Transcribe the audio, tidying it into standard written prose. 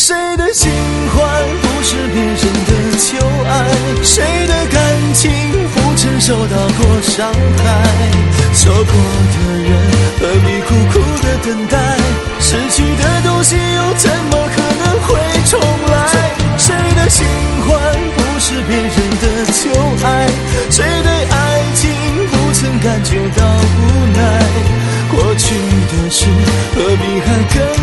谁的新欢不是别人的旧爱？谁的感情不曾受到过伤害？错过的人何必苦苦的等待？失去的东西又怎么可能会重来？谁的新欢不是别人的旧爱？谁对爱情不曾感觉到无奈？过去的事何必还跟